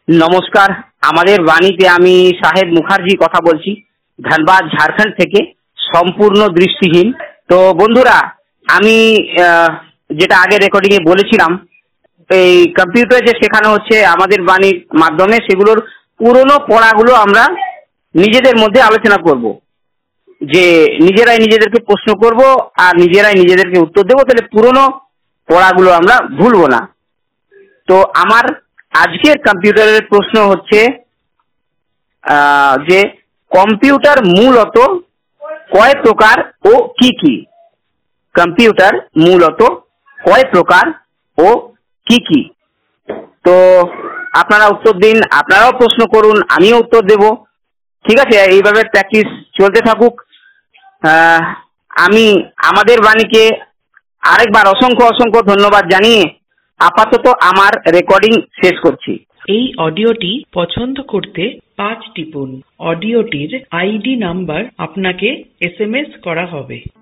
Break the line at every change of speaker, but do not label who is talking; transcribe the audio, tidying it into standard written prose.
নমস্কার। আমাদের বাণীতে আমি সাহেব মুখার্জি কথা বলছি, ধানবাদ ঝাড়খণ্ড থেকে, সম্পূর্ণ দৃষ্টিহীন। তো বন্ধুরা, আমি যেটা আগে রেকর্ডিং এ বলেছিলাম, এই কম্পিউটার যে শেখানো হচ্ছে আমাদের বাণীর মাধ্যমে, সেগুলোর পুরনো পড়াগুলো আমরা নিজেদের মধ্যে আলোচনা করব, যে নিজেরাই নিজেদেরকে প্রশ্ন করব আর নিজেরাই নিজেদেরকে উত্তর দেবো, তাহলে পুরনো পড়াগুলো আমরা ভুলবো না। তো আমার আজকের কম্পিউটারের প্রশ্ন হচ্ছে যে কম্পিউটার মূলত কয় প্রকার ও কি কি? কম্পিউটার মূলত কয় প্রকার ও কি কি? তো আপনারা উত্তর দিন, আপনারাও প্রশ্ন করুন, আমিও উত্তর দেব। ঠিক আছে, এইভাবে প্র্যাকটিস চলতে থাকুক। আমি আমাদের বাণীকে আরেকবার অসংখ্য অসংখ্য ধন্যবাদ জানিয়ে আপাতত আমার রেকর্ডিং শেষ করছি।
এই অডিওটি পছন্দ করতে 5 টিপুন। অডিওটির আইডি নাম্বার আপনাকে SMS করা হবে।